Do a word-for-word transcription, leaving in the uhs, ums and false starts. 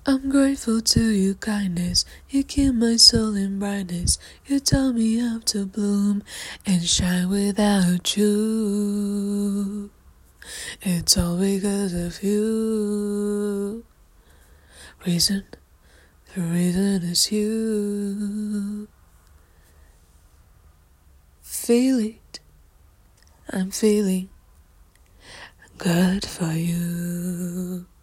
I'm grateful to your kindness. You keep my soul in brightness. You taught me how to bloom and shine without you. It's all because of you. Reason, the reason is you. Feel it, I'm feeling good for you.